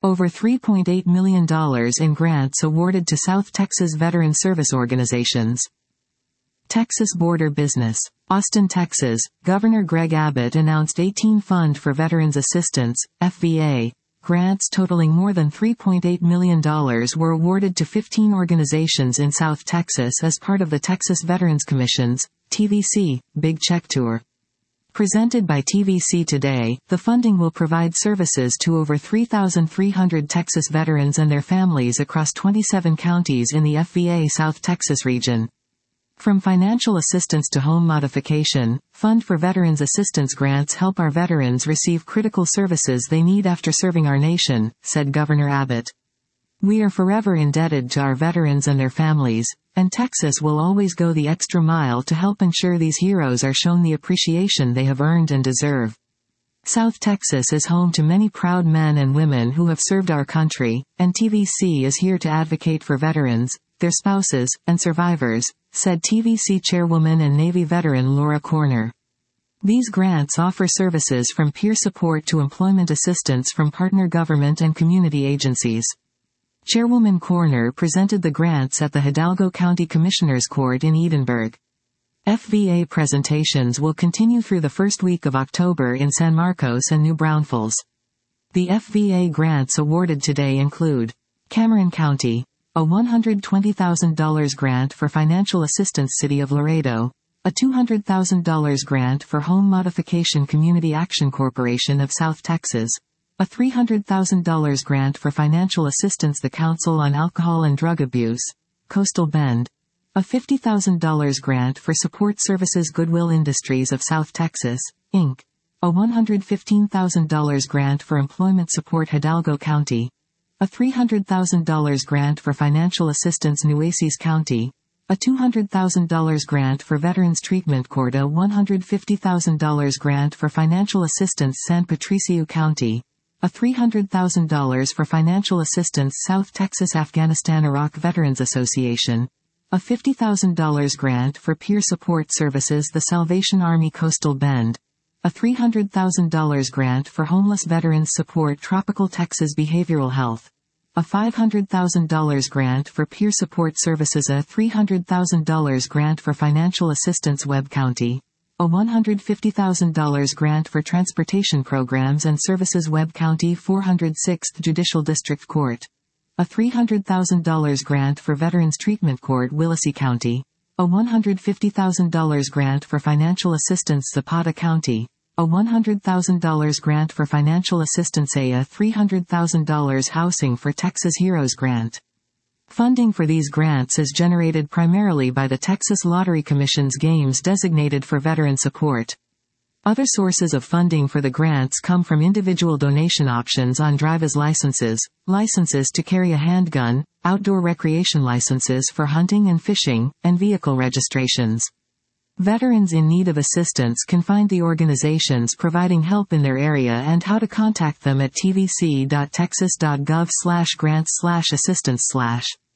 Over $3.8 million in grants awarded to South Texas veteran service organizations. Texas Border Business. Austin, Texas, Governor Greg Abbott announced 18 Fund for Veterans Assistance, FVA, grants totaling more than $3.8 million were awarded to 15 organizations in South Texas as part of the Texas Veterans Commission's, TVC, Big Check Tour. Presented by TVC today, the funding will provide services to over 3,300 Texas veterans and their families across 27 counties in the FVA South Texas region. From financial assistance to home modification, Fund for Veterans Assistance grants help our veterans receive critical services they need after serving our nation, said Governor Abbott. We are forever indebted to our veterans and their families, and Texas will always go the extra mile to help ensure these heroes are shown the appreciation they have earned and deserve. South Texas is home to many proud men and women who have served our country, and TVC is here to advocate for veterans, their spouses, and survivors, said TVC Chairwoman and Navy veteran Laura Corner. These grants offer services from peer support to employment assistance from partner government and community agencies. Chairwoman Corner presented the grants at the Hidalgo County Commissioners Court in Edinburgh. FVA presentations will continue through the first week of October in San Marcos and New Braunfels. The FVA grants awarded today include Cameron County, a $120,000 grant for financial assistance City of Laredo, a $200,000 grant for Home Modification Community Action Corporation of South Texas, a $300,000 grant for financial assistance the Council on Alcohol and Drug Abuse, Coastal Bend, a $50,000 grant for Support Services Goodwill Industries of South Texas, Inc., a $115,000 grant for Employment Support Hidalgo County, a $300,000 grant for financial assistance Nueces County, a $200,000 grant for Veterans Treatment Court, a $150,000 grant for financial assistance San Patricio County, a $300,000 for financial assistance South Texas Afghanistan-Iraq Veterans Association, a $50,000 grant for peer support services the Salvation Army Coastal Bend, a $300,000 grant for homeless veterans support Tropical Texas Behavioral Health, a $500,000 grant for peer support services, a $300,000 grant for financial assistance Webb County, a $150,000 grant for transportation programs and services Webb County 406th Judicial District Court, a $300,000 grant for Veterans Treatment Court Willacy County, a $150,000 grant for financial assistance Zapata County, a $100,000 grant for financial assistance, a $300,000 Housing for Texas Heroes grant. Funding for these grants is generated primarily by the Texas Lottery Commission's games designated for veteran support. Other sources of funding for the grants come from individual donation options on driver's licenses, licenses to carry a handgun, outdoor recreation licenses for hunting and fishing, and vehicle registrations. Veterans in need of assistance can find the organizations providing help in their area and how to contact them at tvc.texas.gov/grants/assistance/.